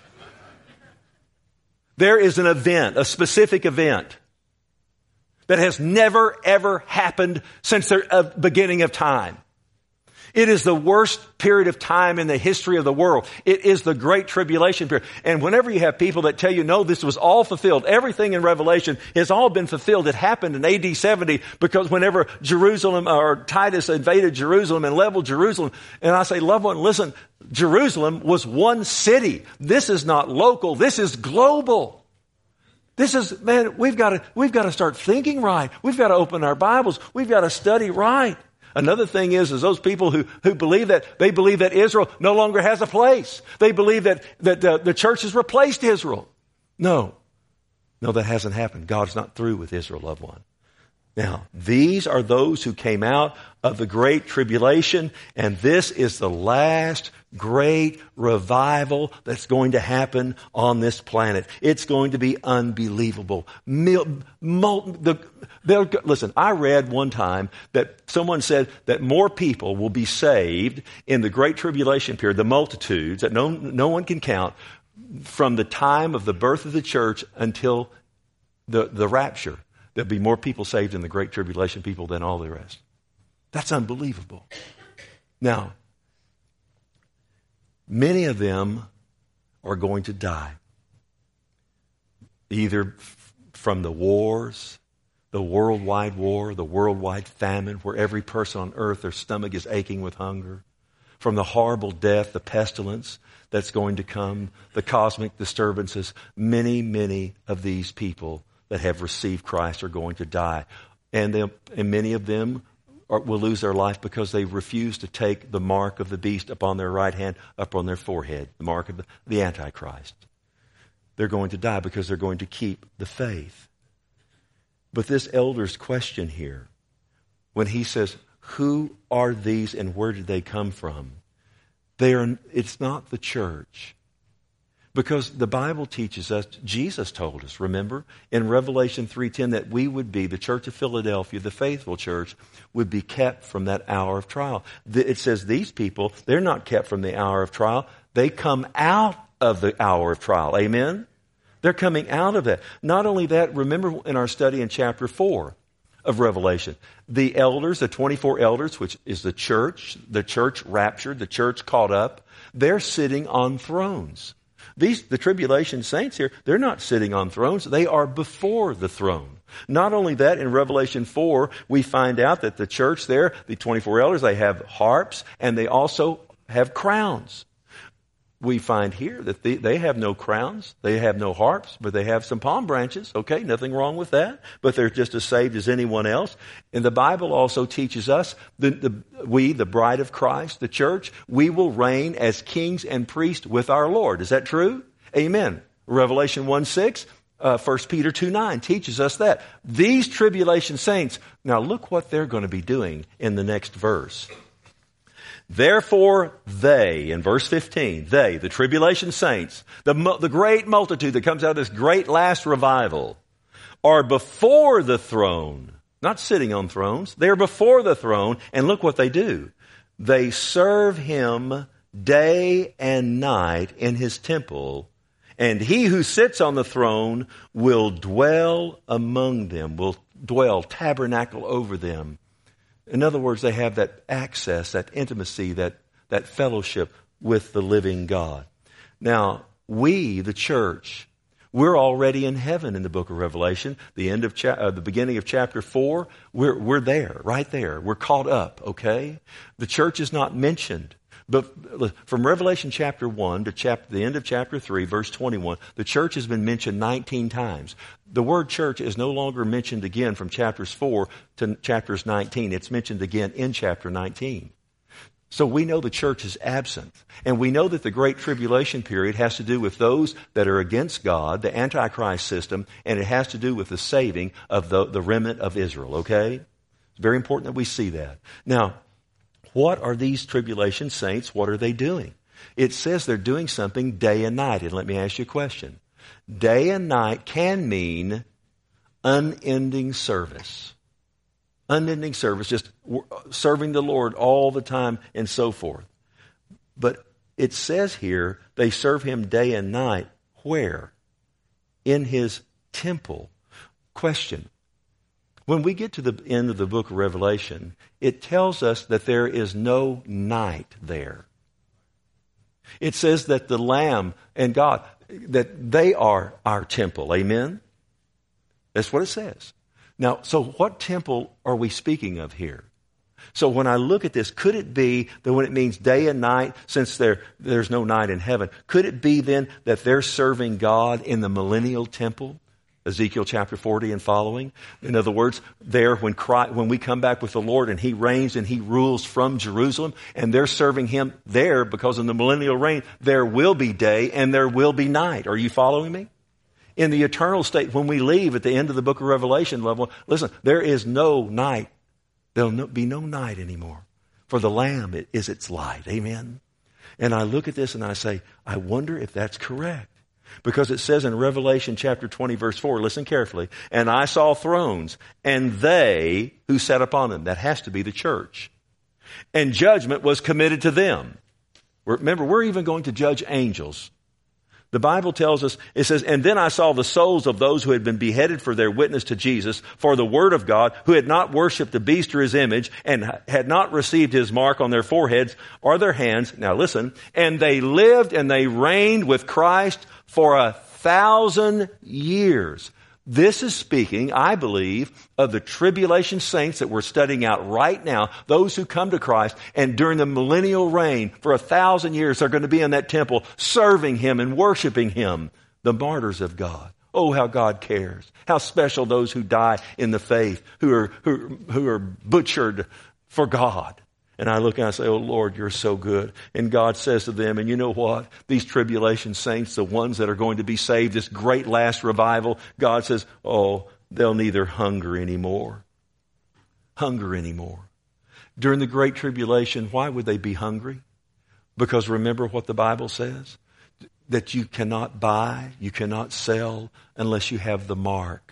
There is an event, a specific event, that has never, ever happened since the beginning of time. It is the worst period of time in the history of the world. It is the Great Tribulation period. And whenever you have people that tell you, no, this was all fulfilled, everything in Revelation has all been fulfilled. It happened in AD 70 because whenever Jerusalem or Titus invaded Jerusalem and leveled Jerusalem, and I say, loved one, listen, Jerusalem was one city. This is not local. This is global. This is, man, we've got to start thinking right. We've got to open our Bibles. We've got to study right. Another thing is those people who believe that, they believe that Israel no longer has a place. They believe that the church has replaced Israel. No, that hasn't happened. God's not through with Israel, loved one. Now, these are those who came out of the Great Tribulation, and this is the last great revival that's going to happen on this planet. It's going to be unbelievable. Listen, I read one time that someone said that more people will be saved in the Great Tribulation period, the multitudes that no one can count, from the time of the birth of the church until the rapture. There'll be more people saved in the Great Tribulation people than all the rest. That's unbelievable. Now, many of them are going to die. Either from the wars, the worldwide war, the worldwide famine, where every person on earth, their stomach is aching with hunger. From the horrible death, the pestilence that's going to come, the cosmic disturbances. Many of these people that have received Christ are going to die. And many of them will lose their life because they refuse to take the mark of the beast upon their right hand, up on their forehead, the mark of the Antichrist. They're going to die because they're going to keep the faith. But this elder's question here, when he says, who are these and where did they come from? It's not the church. Because the Bible teaches us, Jesus told us, remember, in Revelation 3:10, that we would be, the church of Philadelphia, the faithful church, would be kept from that hour of trial. It says these people, they're not kept from the hour of trial. They come out of the hour of trial. Amen? They're coming out of it. Not only that, remember in our study in chapter 4 of Revelation, the elders, the 24 elders, which is the church raptured, the church caught up, they're sitting on thrones. The tribulation saints here, they're not sitting on thrones. They are before the throne. Not only that, in Revelation 4, we find out that the church there, the 24 elders, they have harps and they also have crowns. We find here that they have no crowns, they have no harps, but they have some palm branches. Okay, nothing wrong with that. But they're just as saved as anyone else. And the Bible also teaches us, we, the bride of Christ, the church, we will reign as kings and priests with our Lord. Is that true? Amen. Revelation 1:6, 1 Peter 2:9 teaches us that. These tribulation saints, now look what they're going to be doing in the next verse. Therefore they, in verse 15, they, the tribulation saints, the great multitude that comes out of this great last revival, are before the throne, not sitting on thrones. They're before the throne, and look what they do. They serve him day and night in his temple, and he who sits on the throne will dwell among them, will dwell, tabernacle over them. In other words, they have that access, that intimacy, that fellowship with the living God. Now, we, the church, we're already in heaven in the book of Revelation. The beginning of chapter 4, we're there, right there. We're caught up, okay? The church is not mentioned. But from Revelation chapter 1 to the end of chapter 3, verse 21, the church has been mentioned 19 times. The word church is no longer mentioned again from chapters 4 to chapters 19. It's mentioned again in chapter 19. So we know the church is absent. And we know that the Great Tribulation period has to do with those that are against God, the Antichrist system, and it has to do with the saving of the remnant of Israel, okay? It's very important that we see that. Now, what are these tribulation saints? What are they doing? It says they're doing something day and night. And let me ask you a question. Day and night can mean unending service. Unending service, just serving the Lord all the time and so forth. But it says here they serve him day and night. Where? In his temple. Question. When we get to the end of the book of Revelation, it tells us that there is no night there. It says that the Lamb and God, that they are our temple. Amen? That's what it says. Now, so what temple are we speaking of here? So when I look at this, could it be that when it means day and night, since there's no night in heaven, could it be then that they're serving God in the millennial temple? Ezekiel chapter 40 and following. In other words, there when we come back with the Lord and He reigns and He rules from Jerusalem, and they're serving Him there because in the millennial reign, there will be day and there will be night. Are you following me? In the eternal state, when we leave at the end of the book of Revelation level, listen, there is no night. There'll be no night anymore. For the Lamb is its light. Amen? And I look at this and I say, I wonder if that's correct. Because it says in Revelation chapter 20 verse 4, listen carefully, and I saw thrones, and they who sat upon them, that has to be the church, and judgment was committed to them. Remember, we're even going to judge angels. The Bible tells us, it says, and then I saw the souls of those who had been beheaded for their witness to Jesus, for the word of God, who had not worshipped the beast or his image, and had not received his mark on their foreheads or their hands. Now listen, and they lived and they reigned with Christ for 1,000 years. This is speaking, I believe, of the tribulation saints that we're studying out right now, those who come to Christ, and during the millennial reign for 1,000 years, they're going to be in that temple serving Him and worshiping Him, the martyrs of God. Oh, how God cares. How special those who die in the faith, who are butchered for God. And I look and I say, oh Lord, you're so good. And God says to them, and you know what? These tribulation saints, the ones that are going to be saved, this great last revival, God says, oh, they'll neither hunger anymore. Hunger anymore. During the great tribulation, why would they be hungry? Because remember what the Bible says? That you cannot buy, you cannot sell unless you have the mark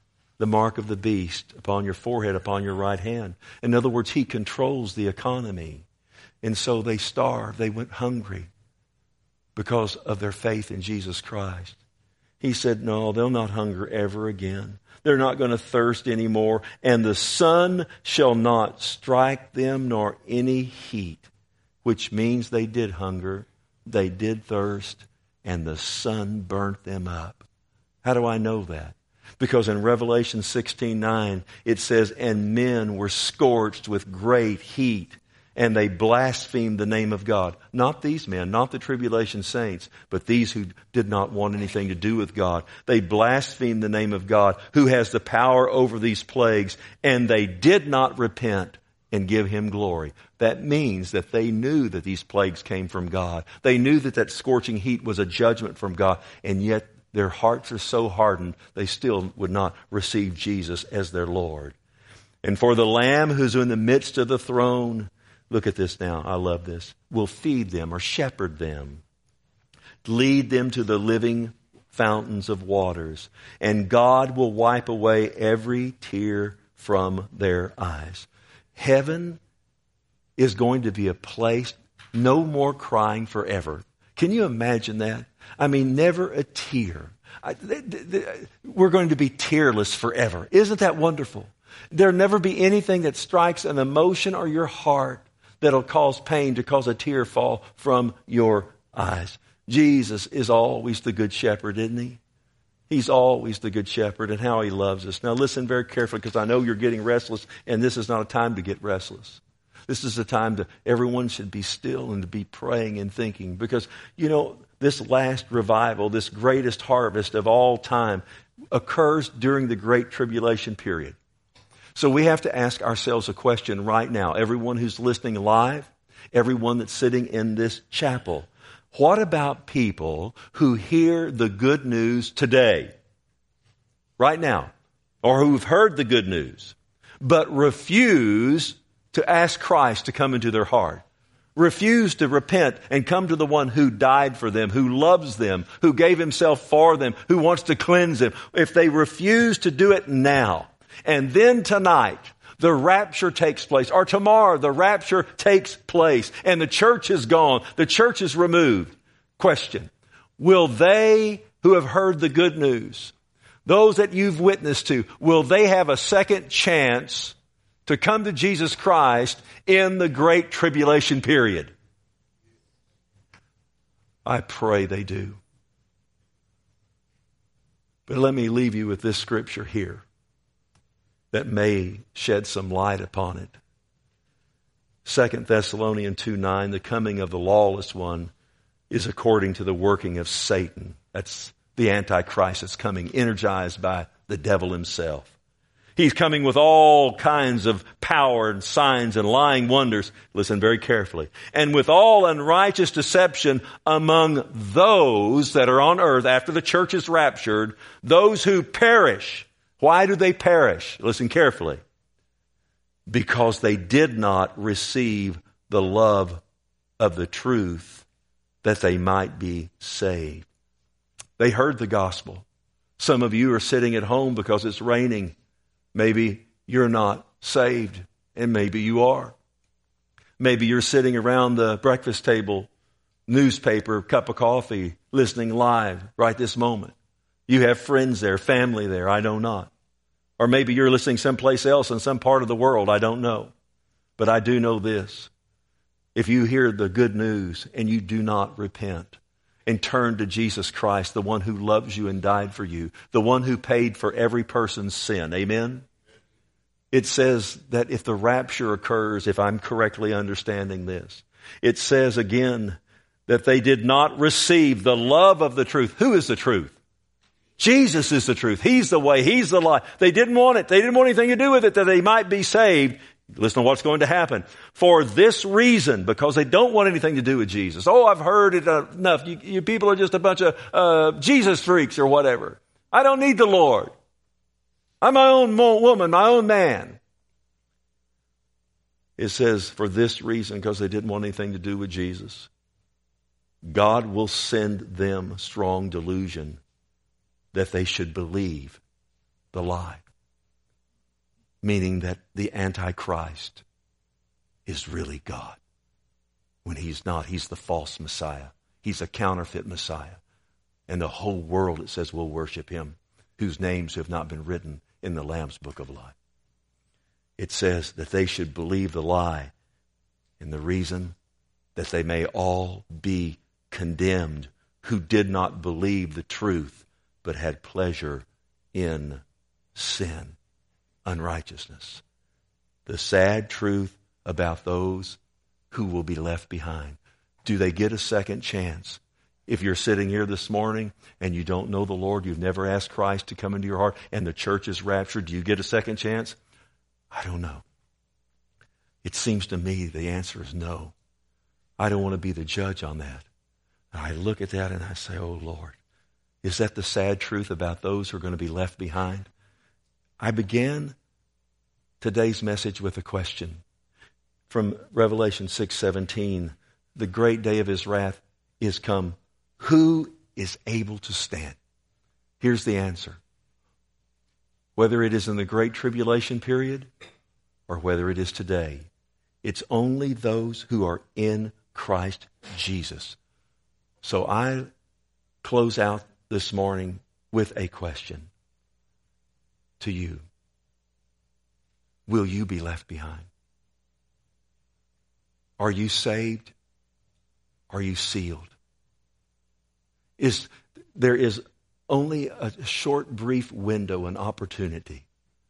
of the beast upon your forehead, upon your right hand. In other words, He controls the economy. And so they starved, they went hungry because of their faith in Jesus Christ. He said, no, they'll not hunger ever again. They're not going to thirst anymore. And the sun shall not strike them, nor any heat, which means they did hunger, they did thirst, and the sun burnt them up. How do I know that? Because in Revelation 16:9, it says, and men were scorched with great heat, and they blasphemed the name of God. Not these men, not the tribulation saints, but these who did not want anything to do with God. They blasphemed the name of God, who has the power over these plagues, and they did not repent and give Him glory. That means that they knew that these plagues came from God. They knew that that scorching heat was a judgment from God, and yet their hearts are so hardened, they still would not receive Jesus as their Lord. And for the Lamb who's in the midst of the throne, look at this now, I love this, will feed them or shepherd them, lead them to the living fountains of waters, and God will wipe away every tear from their eyes. Heaven is going to be a place, no more crying forever. Can you imagine that? I mean, never a tear. We're going to be tearless forever. Isn't that wonderful? There'll never be anything that strikes an emotion or your heart that'll cause pain to cause a tear fall from your eyes. Jesus is always the good shepherd, isn't He? He's always the good shepherd, and how He loves us. Now listen very carefully, because I know you're getting restless, and this is not a time to get restless. This is a time that everyone should be still and to be praying and thinking, because, you know, this last revival, this greatest harvest of all time, occurs during the Great Tribulation period. So we have to ask ourselves a question right now. Everyone who's listening live, everyone that's sitting in this chapel, what about people who hear the good news today, right now, or who've heard the good news, but refuse to ask Christ to come into their heart? Refuse to repent and come to the one who died for them, who loves them, who gave Himself for them, who wants to cleanse them. If they refuse to do it now, and then tonight the rapture takes place, or tomorrow the rapture takes place, and the church is gone, the church is removed. Question: will they who have heard the good news, those that you've witnessed to, will they have a second chance to come to Jesus Christ in the great tribulation period? I pray they do. But let me leave you with this scripture here that may shed some light upon it. 2 Thessalonians 2:9, the coming of the lawless one is according to the working of Satan. That's the Antichrist that's coming, energized by the devil himself. He's coming with all kinds of power and signs and lying wonders. Listen very carefully. And with all unrighteous deception among those that are on earth after the church is raptured, those who perish. Why do they perish? Listen carefully. Because they did not receive the love of the truth that they might be saved. They heard the gospel. Some of you are sitting at home because it's raining. Maybe you're not saved, and maybe you are. Maybe you're sitting around the breakfast table, newspaper, cup of coffee, listening live right this moment. You have friends there, family there, I know not. Or maybe you're listening someplace else in some part of the world, I don't know. But I do know this. If you hear the good news and you do not repent and turn to Jesus Christ, the one who loves you and died for you, the one who paid for every person's sin, amen? It says that if the rapture occurs, if I'm correctly understanding this, it says again that they did not receive the love of the truth. Who is the truth? Jesus is the truth. He's the way. He's the life. They didn't want it. They didn't want anything to do with it that they might be saved. Listen to what's going to happen. For this reason, because they don't want anything to do with Jesus. Oh, I've heard it enough. You people are just a bunch of Jesus freaks or whatever. I don't need the Lord. I'm my own woman, my own man. It says, for this reason, because they didn't want anything to do with Jesus, God will send them strong delusion that they should believe the lie. Meaning that the Antichrist is really God. When he's not, he's the false Messiah. He's a counterfeit Messiah. And the whole world, it says, will worship him, whose names have not been written in the Lamb's book of life. It says that they should believe the lie, and the reason that they may all be condemned who did not believe the truth, but had pleasure in sin, unrighteousness. The sad truth about those who will be left behind. Do they get a second chance? If you're sitting here this morning and you don't know the Lord, you've never asked Christ to come into your heart, and the church is raptured, do you get a second chance? I don't know. It seems to me the answer is no. I don't want to be the judge on that. And I look at that and I say, oh Lord, is that the sad truth about those who are going to be left behind? I began today's message with a question from Revelation 6:17. The great day of his wrath is come. Who is able to stand? Here's the answer. Whether it is in the great tribulation period or whether it is today, it's only those who are in Christ Jesus. So I close out this morning with a question to you. Will you be left behind? Are you saved? Are you sealed? There is only a short, brief window, an opportunity.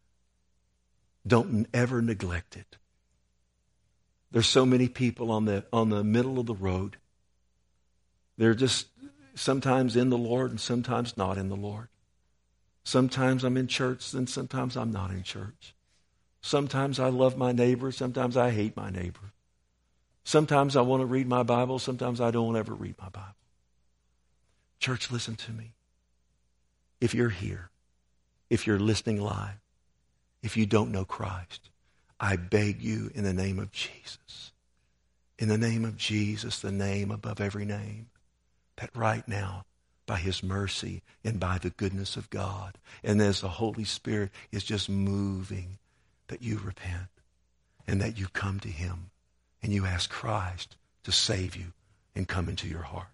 Don't ever neglect it. There's so many people on the middle of the road. They're just sometimes in the Lord and sometimes not in the Lord. Sometimes I'm in church and sometimes I'm not in church. Sometimes I love my neighbor, sometimes I hate my neighbor. Sometimes I want to read my Bible, sometimes I don't ever read my Bible. Church, listen to me. If you're here, if you're listening live, if you don't know Christ, I beg you in the name of Jesus, in the name of Jesus, the name above every name, that right now, by his mercy and by the goodness of God, and as the Holy Spirit is just moving, that you repent and that you come to him and you ask Christ to save you and come into your heart.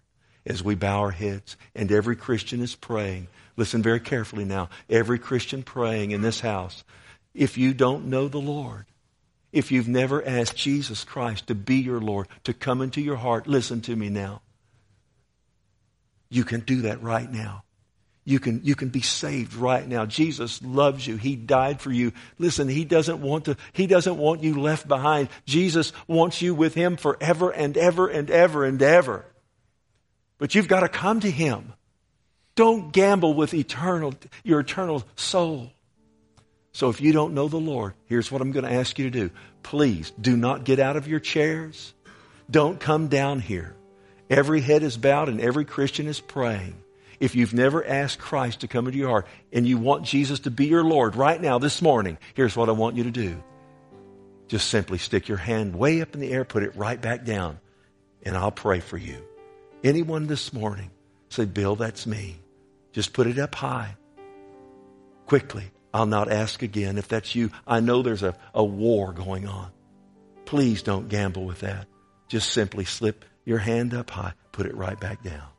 as we bow our heads and every Christian is praying. Listen very carefully now. Every Christian praying in this house. If you don't know the Lord, if you've never asked Jesus Christ to be your Lord, to come into your heart, listen to me now. You can do that right now. You can be saved right now. Jesus loves you. He died for you. Listen, He doesn't want you left behind. Jesus wants you with Him forever and ever and ever and ever. But you've got to come to Him. Don't gamble with your eternal soul. So if you don't know the Lord, here's what I'm going to ask you to do. Please do not get out of your chairs. Don't come down here. Every head is bowed and every Christian is praying. If you've never asked Christ to come into your heart and you want Jesus to be your Lord right now, this morning, here's what I want you to do. Just simply stick your hand way up in the air, put it right back down, and I'll pray for you. Anyone this morning, say, Bill, that's me. Just put it up high. Quickly. I'll not ask again. If that's you, I know there's a war going on. Please don't gamble with that. Just simply slip your hand up high, put it right back down.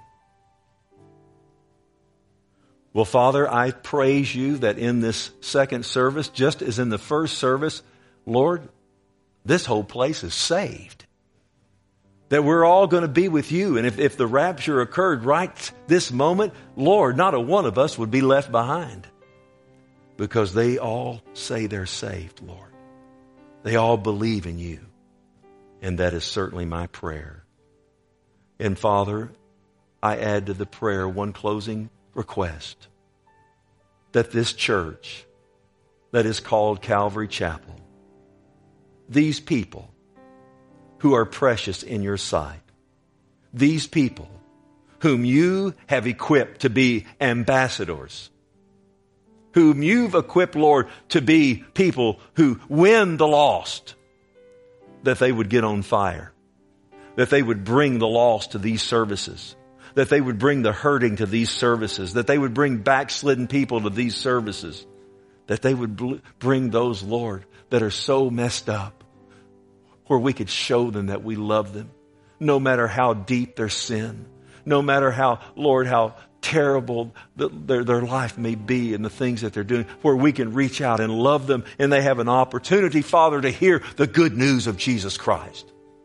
Well, Father, I praise you that in this second service, just as in the first service, Lord, this whole place is saved. That we're all going to be with you. And if the rapture occurred right this moment, Lord, not a one of us would be left behind. Because they all say they're saved, Lord. They all believe in you. And that is certainly my prayer. And Father, I add to the prayer one closing request. That this church that is called Calvary Chapel, these people who are precious in your sight, these people whom you have equipped to be ambassadors, whom you've equipped, Lord, to be people who win the lost, that they would get on fire, that they would bring the lost to these services, that they would bring the hurting to these services, that they would bring backslidden people to these services, that they would bring those, Lord, that are so messed up, where we could show them that we love them, no matter how deep their sin, no matter how, Lord, how terrible their life may be and the things that they're doing, where we can reach out and love them and they have an opportunity, Father, to hear the good news of Jesus Christ.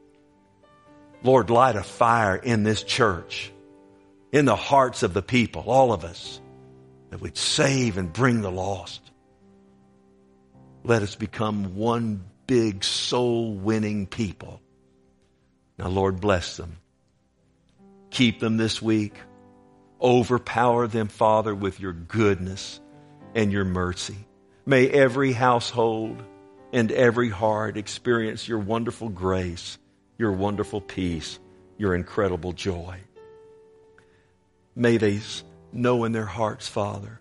Lord, light a fire in this church, in the hearts of the people, all of us, that we'd save and bring the lost. Let us become one big soul-winning people. Now, Lord, bless them. Keep them this week. Overpower them, Father, with your goodness and your mercy. May every household and every heart experience your wonderful grace, your wonderful peace, your incredible joy. May they know in their hearts, Father,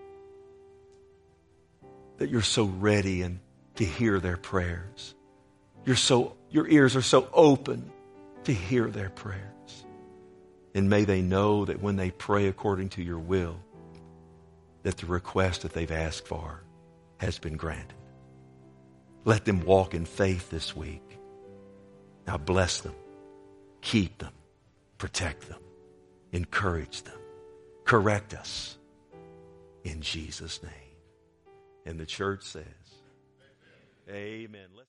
that you're so ready and to hear their prayers. Your ears are so open to hear their prayers. And may they know that when they pray according to your will, that the request that they've asked for has been granted. Let them walk in faith this week. Now bless them, keep them, protect them, encourage them, correct us in Jesus' name. And the church says, Amen.